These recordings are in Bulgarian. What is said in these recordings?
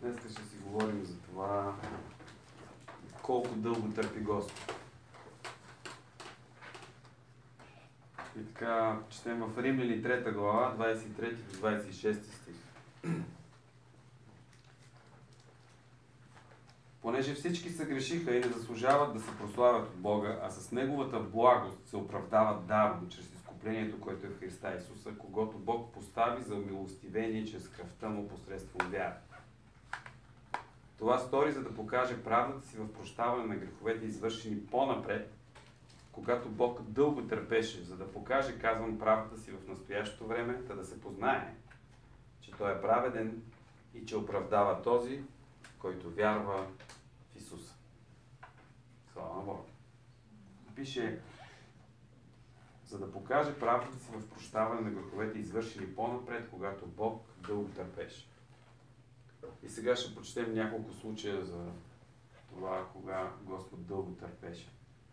Днес ще си говорим за това колко дълго търпи Господ. И така, четем в Римляни 3 глава, 23 до 26 стих. Понеже всички се грешиха и не заслужават да се прославят от Бога, а с Неговата благост се оправдават даром, чрез изкуплението, което е в Христа Исуса, когото Бог постави за милостивение чрез кръвта му посредством вяра. Това стори, за да покаже правдата си в прощаване на греховете, извършени по-напред, когато Бог дълго търпеше, за да покаже, казвам, правдата си в настоящото време, да се познае, че Той е праведен и че оправдава този, който вярва в Исуса. Слава на Бога. Пише, за да покаже правдата си в прощаване на греховете, извършени по-напред, когато Бог дълго търпеше. И сега ще прочетем няколко случая за това, кога Господ дълго търпеше.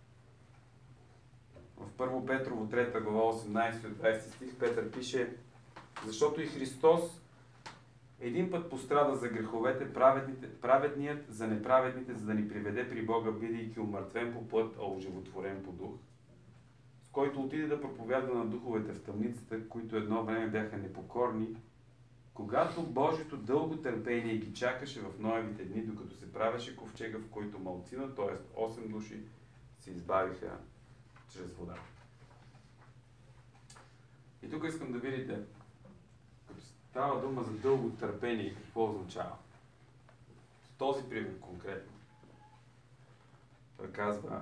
В 1 Петрово 3 глава 18-20 стих Петър пише: защото и Христос един път пострада за греховете, праведният за неправедните, за да ни приведе при Бога, бидейки умъртвен по път, а оживотворен по дух, с който отиде да проповядва на духовете в тъмницата, които едно време бяха непокорни, когато Божието дълго търпение ги чакаше в Ноевите дни, докато се правеше ковчега, в който малцина, т.е. 8 души, се избавиха чрез вода. И тук искам да видите, като става дума за дълго търпение, какво означава. С този пример конкретно. Той казва,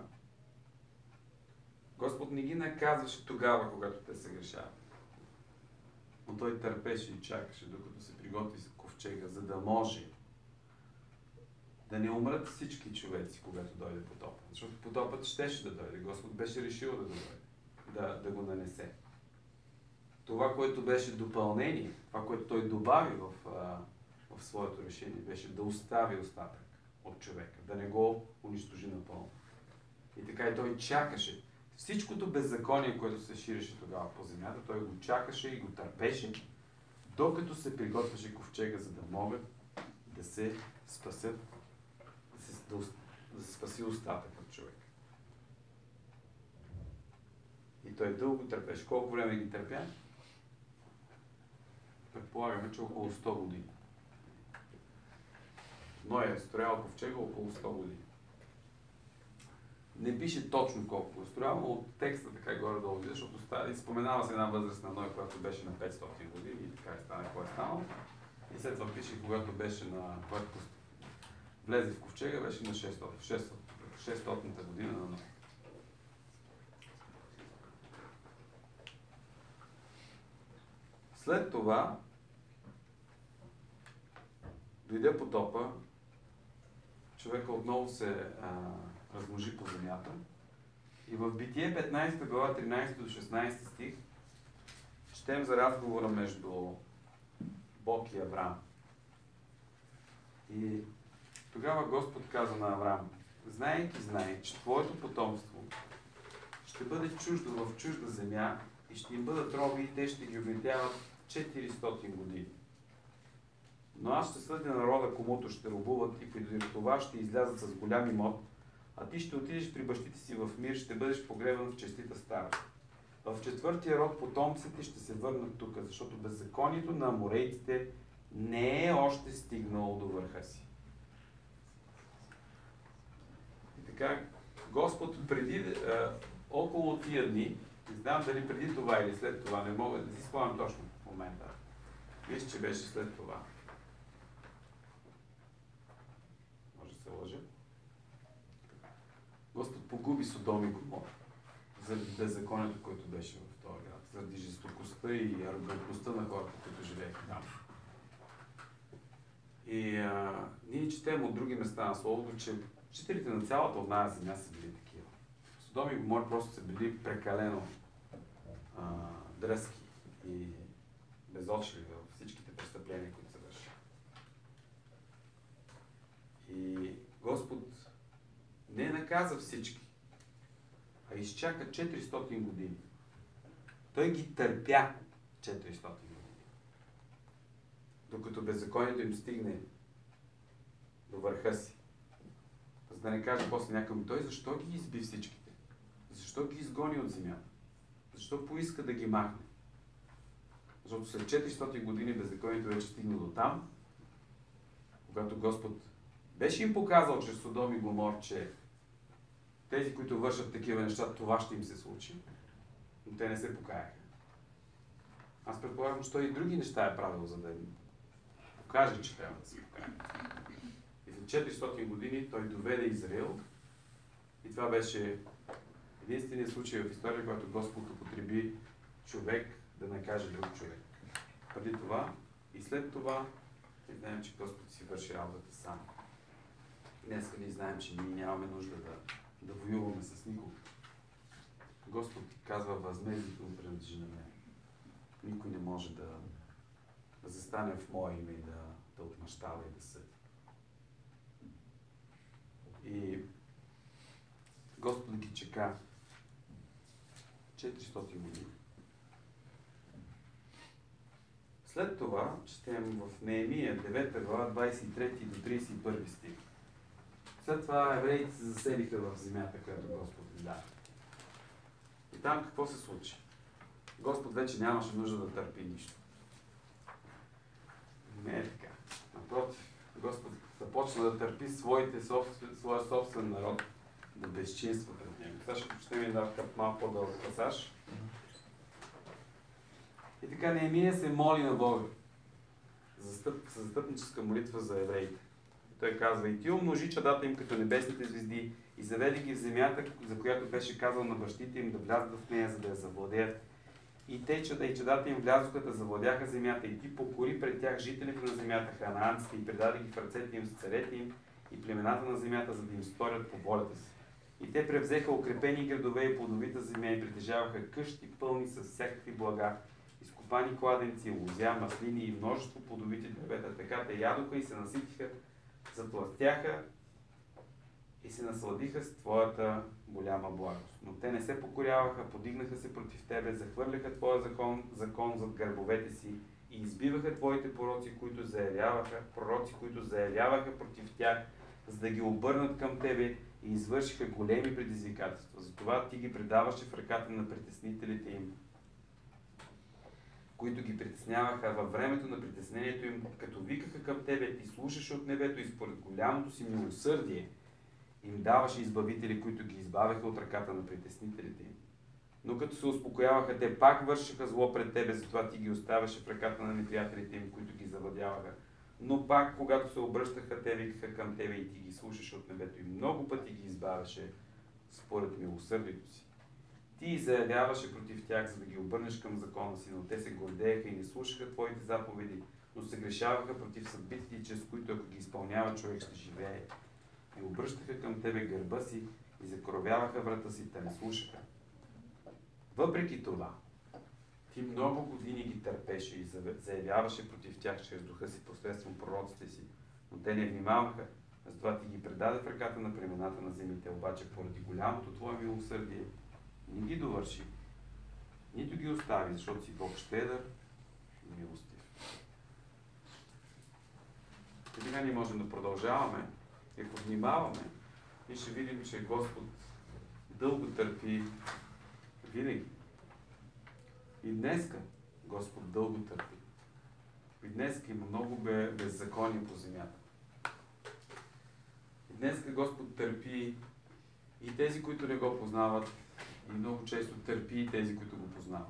Господ не ги наказваше тогава, когато те се грешават. Но Той търпеше и чакаше, докато се приготви с ковчега, за да може да не умрат всички човеци, когато дойде потопът. Защото потопът щеше да дойде. Господ беше решил да дойде, да го нанесе. Това, което беше допълнение, това, което Той добави в своето решение, беше да остави остатък от човека, да не го унищожи напълно. И така и Той чакаше. Всичкото беззаконие, което се ширеше тогава по земята, Той го чакаше и го търпеше, докато се приготвяше ковчега, за да могат да се спасят, да се спаси остатък от човека. И Той дълго търпеше. Колко време ги търпя? Предполагаме, че около 100 години. Ной е строял ковчега около 100 години. Не пише точно колко е строял, но от текста така и горе-долу видя, защото споменава се една възраст на Ной, която беше на 500 години и така стана, какво е станало. И след това пише, когато беше когато влезе в ковчега, беше на 600-та година на Ной. След това дойде потопа, човека отново се размножи по земята и в Битие 15 глава 13 до 16 стих четем за разговора между Бог и Авраам. И тогава Господ каза на Авраам: знай, че твоето потомство ще бъде чуждо в чужда земя и ще им бъдат роби и те ще ги огнетяват 400 години. Но аз ще съдя народа, комуто ще робуват и преди това ще излязат с голям имот, а ти ще отидеш при бащите си в мир, ще бъдеш погребан в честита старост. В четвъртия род потомците ще се върнат тук, защото беззаконието на аморейците не е още стигнало до върха си. И така, Господ около тия дни, не знам дали преди това или след това, не мога да си спомням точно в момента. Мисля, че беше след това. Може да се лъжа. Господ погуби Содом и Гомора заради беззаконието, което беше в този град, заради жестокостта и арогантността на хората, които живееха там. И ние четем от други места на Словото, че жителите на цялата одная земя са били такива. Содом и Гомора просто са били прекалено дръзки и безочливи във всичките престъпления, които се вършат. И Господ не наказа всички, а изчака 400 години. Той ги търпя 400 години. Докато беззаконието им стигне до върха си. За да не каже после някой, той защо ги изби всичките? Защо ги изгони от земята? Защо поиска да ги махне? Защото след 400 години беззаконието вече стигна до там, когато Господ беше им показал чрез Содом и Гомор, че тези, които вършат такива неща, това ще им се случи, но те не се покаяха. Аз предполагам, че той и други неща е правил, за да им покаже, че трябва да се покая. И за 400 години той доведе Израил и това беше единственият случай в история, когато Господ употреби човек да накаже друг човек. Преди това и след това ние знаем, че Господ си върши работата сам. Днес ние знаем, че ние нямаме нужда да воюваме с никого. Господ казва, възмездието му принадлежи на мен. Никой не може да застане в мое име и да отмъщава и да съди. И Господ ги чека 400 години. След това четем в Неемия 9 глава 23 до 31 стих. След това евреите се заселиха в земята, която Господ им даде. И там какво се случи? Господ вече нямаше нужда да търпи нищо. Не е така. Напротив, Господ започна да търпи своя собствен народ, да безчинства пред него. Сега ще прочетем един малко по-дълъг пасаж. И така Неемия се моли на Бога за застъпническа молитва за евреите. Той казва, и ти умножи чадата им като небесните звезди и заведи ги в земята, за която беше казал на бащите им да влязат в нея, за да я завладеят. И те и чадата им влязоха да завладяха земята и ти покори пред тях жителите на земята, ханаанците, и предаде ги в ръцете им с царете им и племената на земята, за да им сторят по волята си. И те превзеха укрепени градове и плодовита земя и притежаваха къщи пълни с всякакви блага, изкопани кладенци, лозя, маслини и множество плодовити дървета. Така те ядоха и се наситиха, затластяха и се насладиха с твоята голяма благост. Но те не се покоряваха, подигнаха се против тебе, захвърляха твоя закон зад гърбовете си и избиваха твоите пророци, които заявяваха против тях, за да ги обърнат към тебе и извършиха големи предизвикателства. Затова ти ги предаваше в ръката на притеснителите им, които ги притесняваха във времето на притеснението им, като викаха към тебе, ти слушаше от небето и според голямото си милосърдие им даваше избавители, които ги избавяха от ръката на притеснителите им. Но като се успокояваха, те пак вършиха зло пред тебе, затова ти ги оставяше в ръката на неприятелите им, които ги завладяваха. Но пак, когато се обръщаха, те викаха към тебе и ти ги слушаше от небето и много пъти ги избавяше според милосърдието си. Ти заявяваше против тях, за да ги обърнеш към закона си, но те се гордееха и не слушаха твоите заповеди, но се грешаваха против съдбите, чрез които ако ги изпълнява, човек ще живее. И обръщаха към тебе гърба си и закровяваха врата си, те не слушаха. Въпреки това, ти много години ги търпеше и заявяваше против тях чрез духа си посредством пророците си, но те не внимаваха, затова ти ги предаде в ръката на племената на земите, обаче поради голямото твое милосърдие не ги довърши, нито ги остави, защото си Бог щедър и милостив. И сега ние можем да продължаваме и ако внимаваме, ние ще видим, че Господ дълго търпи винаги. И днеска Господ дълго търпи. И днеска има много беззаконие по земята. И днеска Господ търпи и тези, които не го познават, и много често търпи и тези, които го познават.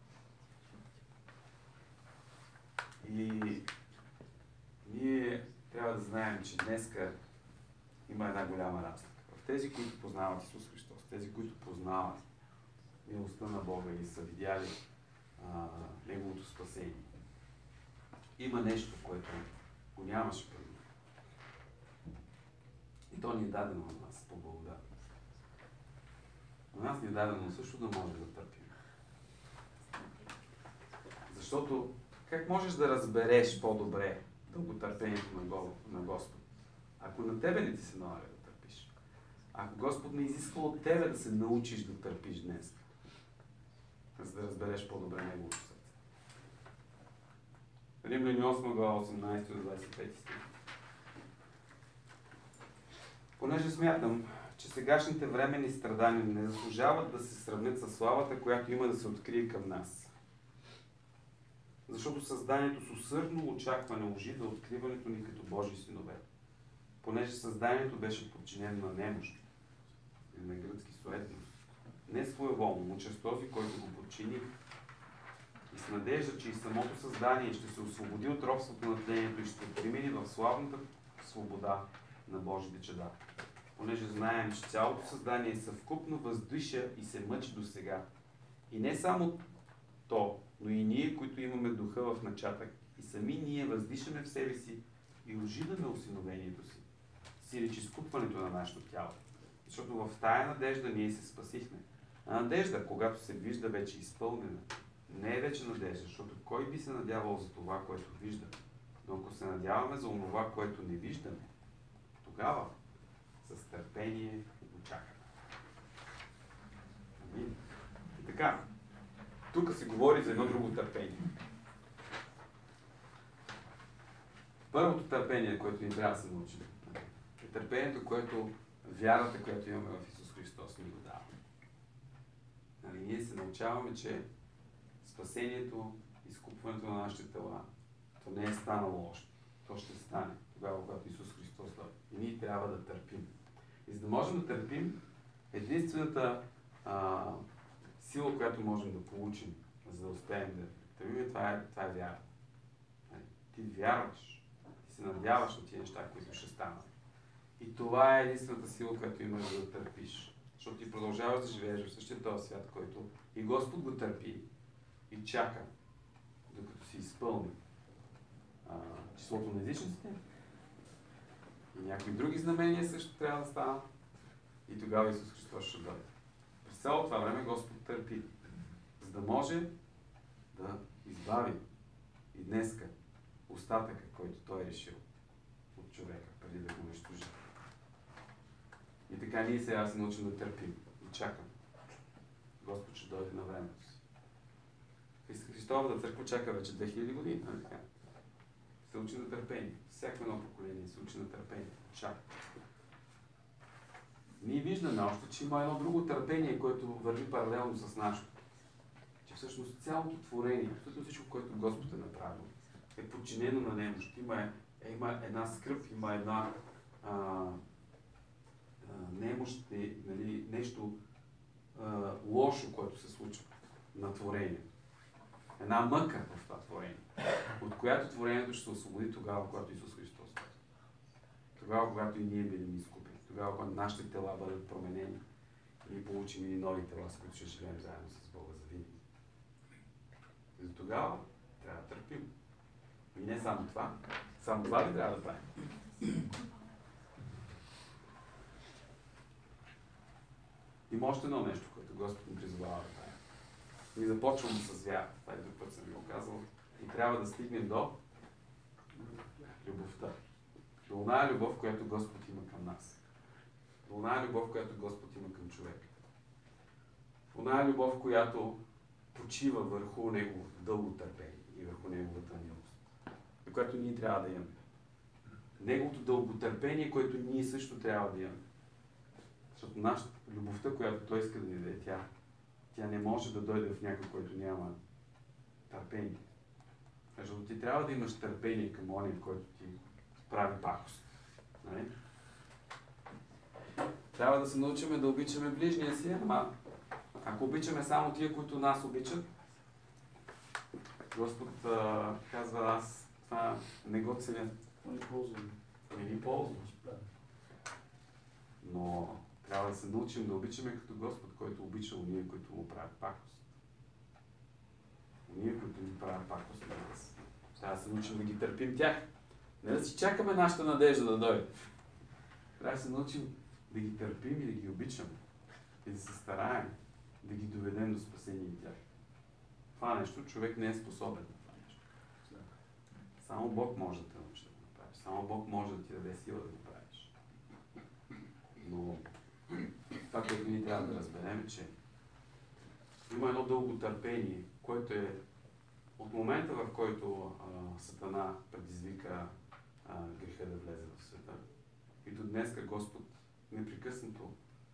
И ние трябва да знаем, че днеска има една голяма разлика. В тези, които познават Исус Христос, тези, които познават милостта на Бога и са видяли Неговото спасение. Има нещо, което го нямаше преди. И то ни е дадено на нас по благодат. На нас ни е дадено също да може да търпим. Защото как можеш да разбереш по-добре дълготърпението на Господ, ако на тебе не ти се налага да търпиш? Ако Господ не изисква от тебе да се научиш да търпиш днес, за да разбереш по-добре Неговото сърце. Римляни 8 глава 18 до 25 стих. Понеже смятам, че сегашните временни страдания не заслужават да се сравнят с славата, която има да се открие към нас. Защото създанието с усърдно очакване ожида откриването ни като Божии синове. Понеже създанието беше подчинено на немощ, или на гръцки суетност, не своеволно, но чрез този, който го подчини, и с надежда, че и самото създание ще се освободи от робството на тлението и ще премине в славната свобода на Божите чеда. Понеже знаем, че цялото създание съвкупно въздиша и се мъчи до сега. И не само то, но и ние, които имаме духа в начатък, и сами ние въздишаме в себе си и ожидаме осиновението си, сиреч изкупването на нашето тяло. Защото в тая надежда ние се спасихме. А надежда, когато се вижда вече изпълнена, не е вече надежда, защото кой би се надявал за това, което вижда? Но ако се надяваме за онова, което не виждаме, тогава с търпение очакваме. Амин. И така, тук се говори за едно друго търпение. Първото търпение, което ни трябва да се научим, е търпението, което вярата, която имаме в Исус Христос, ни го дава. Нали, ние се научаваме, че спасението, изкупването на нашите тела, то не е станало още. То ще стане тогава, когато Исус Христос дойде. И ние трябва да търпим. И за да можем да търпим, единствената сила, която можем да получим, за да успеем да търпим, това е вяра. Ти вярваш, ти се надяваш на тия неща, които ще станат. И това е единствената сила, която имаш да търпиш. Защото ти продължаваш да живееш в същия този свят, който и Господ го търпи и чака, докато си изпълни числото на езичниците. И някои други знамения също трябва да станат. И тогава Исус Христос ще дойде. През цялото това време Господ търпи, за да може да избави и днеска остатъка, който Той е решил от човека, преди да го унищожи. И така ние сега се научим да търпим и чакаме. Господ ще дойде на времето си. Христовата църква чака вече 2000 години, нали така? Се учи на търпение. Всяко едно поколение се учи на търпение. Чака. Ние виждаме още, че има едно друго търпение, което върви паралелно с нашето. Че всъщност цялото творение, всъщност всичко, което Господ е направил, е подчинено на немощ. Има една скръб, има една немощ, нали, нещо лошо, което се случва на творението. Една мъка в това творение, от която творението ще се освободи тогава, когато Исус Христос дойде. Тогава, когато и ние бъдем изкупени. Тогава, когато нашите тела бъдат променени и получим и нови тела, с които ще живеем заедно с Бога за винаги. И за тогава трябва да търпим. И не само това. Само това ли трябва да правим? Има още едно нещо, което Господ ни призовава да правим. И започваме с вяра. Това е друг път съм ви го казал. И трябва да стигнем до любовта. До оная любов, която Господ има към нас. До оная любов, която Господ има към човека. Оная любов, която почива върху неговото дълго търпение и върху неговата милост. И която ние трябва да имаме. Неговото дълготърпение, което ние също трябва да имаме. Защото нашата любовта, която Той иска да ни даде, тя не може да дойде в някой, който няма търпение. Защото ти трябва да имаш търпение към ония, който ти прави пакост. Нали? Трябва да се научиме да обичаме ближния си, ама ако обичаме само тия, които нас обичат, Господ казва, аз това не го ценя. Не ни ползвам. Но трябва да се научим да обичаме като Господ, който обича уния, които му правят пакост. Уния, които ни правят пакост на нас. Трябва да се научим да ги търпим тях. Не да си чакаме нашата надежда да дойде. Трябва да се научим да ги търпим и да ги обичаме. И да се стараем да ги доведем до спасение тях. Това нещо човек не е способен на това нещо. Само Бог може да те научи да го направиш. Само Бог може да ти даде сила да го правиш. Но това, което ние трябва да разберем, е, че има едно дълго търпение, което е от момента, в който Сатана предизвика греха да влезе в света. И до днеска Господ непрекъснато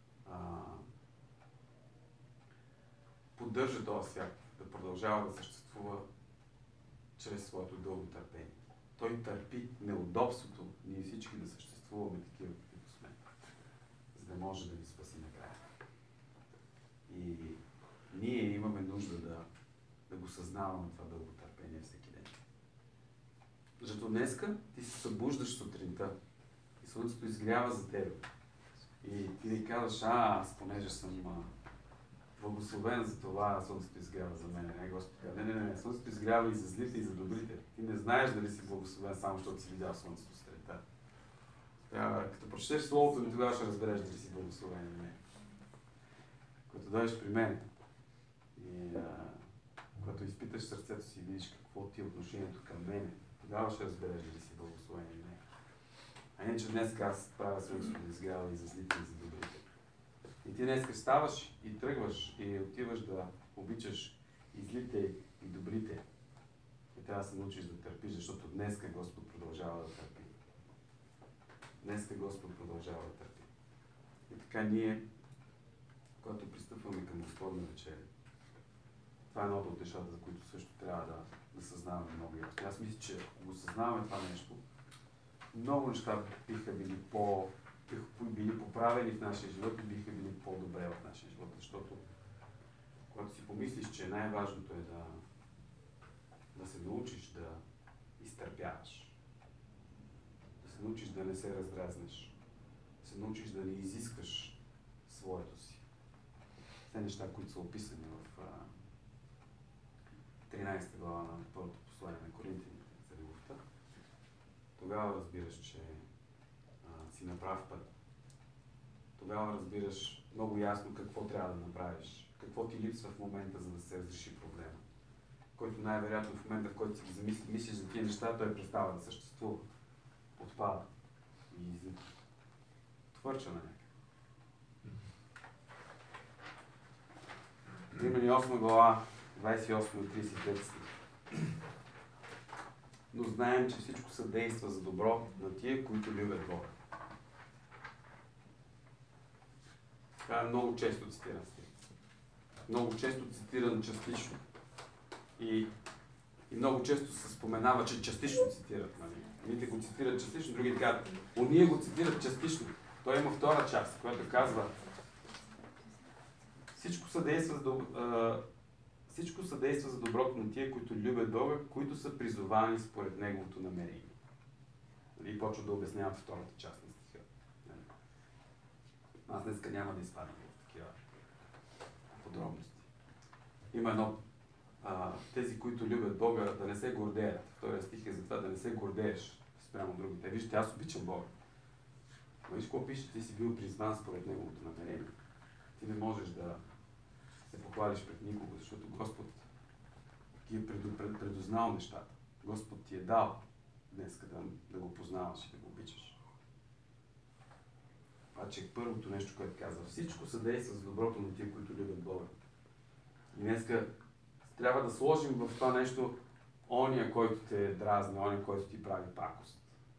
поддържа този свят да продължава да съществува чрез своето дълго търпение. Той търпи неудобството ние всички да съществуваме такива, каквито сме, за да може да ни спаси накрая. И ние имаме нужда да го съзнаваме това дълго търпение всеки ден. Защото днеска ти се събуждаш сутринта и слънцето изгрява за теб. И ти не казваш, аз понеже съм благословен за това, слънцето изгрява за мен. Не, Господ казва, не, слънцето изгрява и за злите, и за добрите. Ти не знаеш дали си благословен само защото си видял слънцето сутринта. Като прочетеш Словото ми, тогава ще разбереш дали си благословен или не. Когато дойдеш при мен и когато изпиташ сърцето си и видиш какво ти е отношението към мен, тогава ще разбереш дали си благословен или не. А не, че днес аз правя слънцето да изгрява и за злите, и за добрите. И ти днес ставаш и тръгваш и отиваш да обичаш и злите, и добрите. И трябва да се научиш да търпиш, защото днеска Господ продължава да търпи. Днеска Господ продължава да търпи. И така ние, когато пристъпваме към Господна вечеря, това е едно от нещата, за които също трябва да съзнаваме много ясно. Аз мисля, че ако го съзнаваме това нещо, много неща биха били поправени в нашия живот и биха били по-добре в нашия живот. Защото когато си помислиш, че най-важното е да се научиш да изтърпяваш, да се научиш да не се раздразнеш, да се научиш да не изискваш своето си. Те неща, които са описани в 13 глава на първото послание на Коринтяните за любовта, тогава разбираш, че си на прав път. Тогава разбираш много ясно какво трябва да направиш, какво ти липсва в момента, за да се разреши проблема. Който най-вероятно в момента, в който си ги мислиш за тия неща, той престава да съществува. Отпада. И твърча на някак. Римляни 8 глава, 28 и 33 стих. Но знаем, че всичко съдейства за добро на тия, които любят Бога. Това е много често цитиран стих. Много често цитиран частично. И много често се споменава, че частично цитират. Нали? Едните го цитират частично, другите казват, ония го цитират частично. Той има втора част, която казва всичко съдейства за доброто на тия, които любят Бога, които са призовани според Неговото намерение. И почва да обяснявам втората част на стиха. Аз днеска няма да изпадам в такива подробности. Има едно тези, които любят Бога, да не се гордеят. Втория стих е за това да не се гордееш спрямо другите. Вижте, аз обичам Бога. Но виж какво пише, ти си бил призван според Неговото намерение. Ти не можеш да се похвалиш пред никого, защото Господ ги е предузнал нещата. Господ ти е дал днес да го познаваш и да го обичаш. Това, че първото нещо, което казва, всичко съдейства за доброто на тия, които любят Бога. И днеска трябва да сложим в това нещо ония, който те дразни, ония, който ти прави пакост.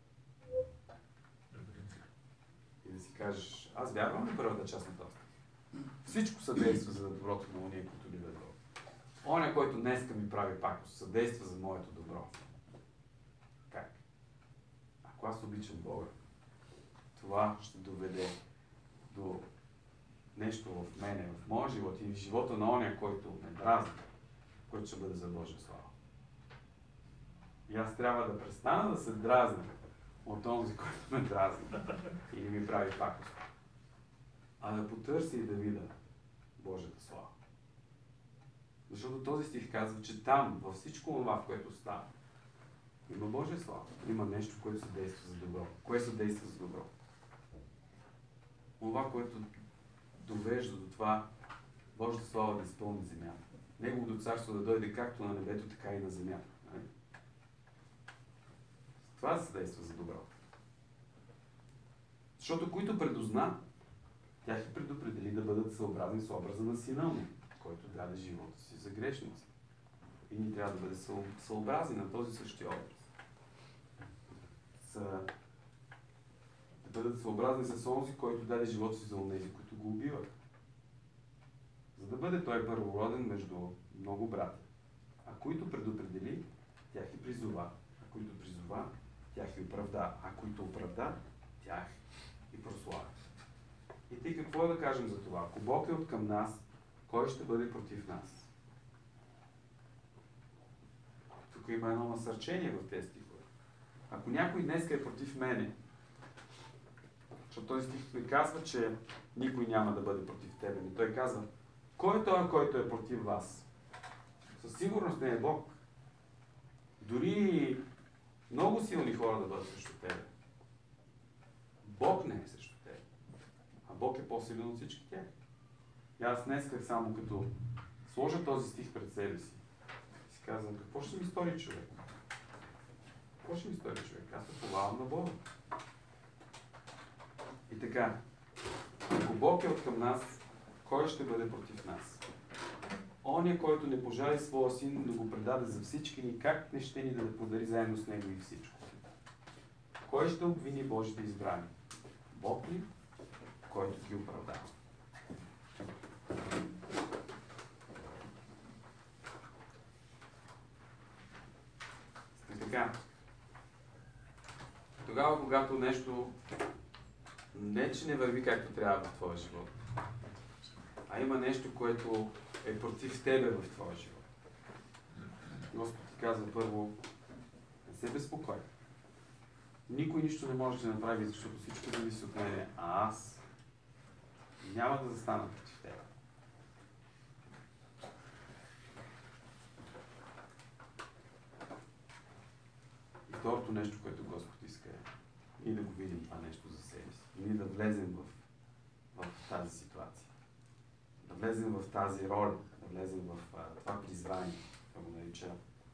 И да си кажеш, аз вярвам на първата част на този. Всичко съдейства за доброто на ония, които любят Бога. Оня, който днеска ми прави пакост, съдейства за моето добро. Как? Ако аз обичам Бога, това ще доведе до нещо в мене, в моя живот и в живота на оня, който ме дразни, който ще бъде за Божия слава. И аз трябва да престана да се дразня от този, който ме дразни или ми прави пакост, а да потърся и да видя Божията слава. Защото този стих казва, че там, във всичко това, в което става, има Божия слава. Има нещо, което се действа за добро. Кое се действа за добро? Това, което довежда до това Божията слава да изпълни земята. Неговото царство да дойде както на небето, така и на земята. Това се действа за добро. Защото които предузна, тях и предопредели да бъдат съобразни с образа на Сина му, който даде живота си за грешност. И ние трябва да бъдем съобразни на този същия образ. Да бъдат съобразни с онзи, който даде живота си за онези, които го убиват. За да бъде той първороден между много брати. А които предопредели, тях и призова. А които призова, тях и оправда. А които оправда, тях и прослави. И тъй какво е да кажем за това? Ако Бог е от към нас, кой ще бъде против нас? Тук има едно насърчение в тези стихове. Ако някой днес е против мене, защото този стих не казва, че никой няма да бъде против тебе, но той казва, кой е той, който е против вас? Със сигурност не е Бог. Дори много силни хора да бъдат срещу тебе. Бог не е срещу тебе. А Бог е по-силен от всички тях. И аз днес само като сложа този стих пред себе си, си казвам, какво ще ми стори човек? Какво ще ми стори човек? Аз се повавам на Бога. И така, ако Бог е от към нас, кой ще бъде против нас? Оня, който не пожали своя син, да го предаде за всички ни, как не ще ни да подари заедно с него и всичко? Кой ще обвини Божите избрани? Бог ли, който ги оправдава? И така, тогава, когато нещо не, че не върви както трябва в твоя живот, а има нещо, което е против тебе в твоя живот. Господ ти казва първо, не се безпокой. Никой нищо не може да направи, защото всичко зависи от мене, а аз няма да застана против тебе. И второто нещо, което Господ иска е ние да го видим това нещо за себе си. Ние да влезем в тази ситуация. Да влезем в тази роля, да влезем в това призвание, да го нарича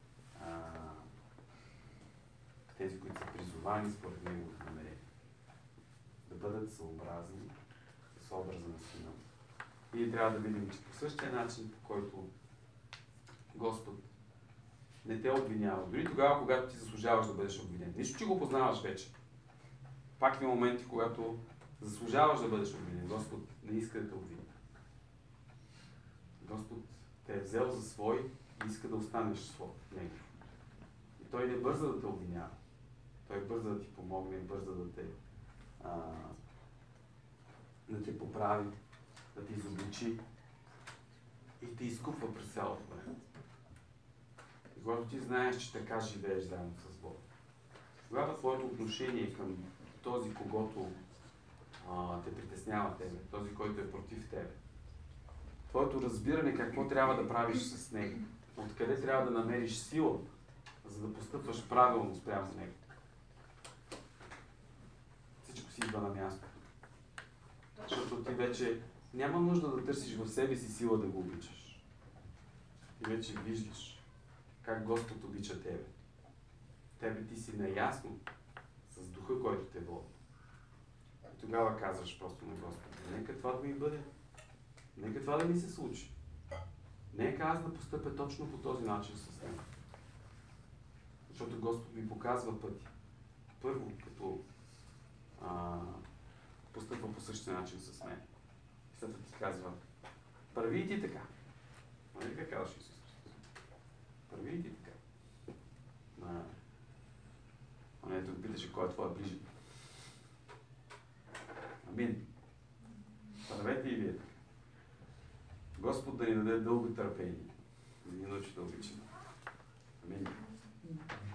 тези, които са призовани според неговото намерение. Да бъдат съобразни с образа на Сина. Ние трябва да видим, че по същия начин, по който Господ не те обвинява, дори тогава, когато ти заслужаваш да бъдеш обвинен. Нищо, че го познаваш вече. Пак има моменти, когато заслужаваш да бъдеш обвинен. Господ не иска да те обвини. Господ те е взел за свой и иска да останеш свой в Него. И Той не бърза да те обвинява. Той бърза да ти помогне, бърза да те поправи, да те изобличи и те изкупва през цялото време. И когато ти знаеш, че така живееш заедно с Бог, тогава твоето отношение към този, когото те притеснява тебе, този, който е против тебе, твоето разбиране какво трябва да правиш с него, откъде трябва да намериш сила, за да постъпваш правилно спрямо него. Всичко си идва на място. Защото ти вече няма нужда да търсиш в себе си сила да го обичаш. Ти вече виждаш как Господ обича тебе. Тебе ти си наясно с духа, който те води. И тогава казваш просто на Господа, нека това да ми бъде. Нека това да ми се случи. Нека аз да постъпя точно по този начин с него. Защото Господ ми показва пъти. Първо, като постъпва по същия начин с мен. И след това ти казва, прави и ти така. Нали как казваш Исус? Прави и ти така. Ето го питаше, кой е твоя ближен. Амин. Правете и вие така. Господ да ни даде дълго търпение, да ни научи да обичаме. Амин.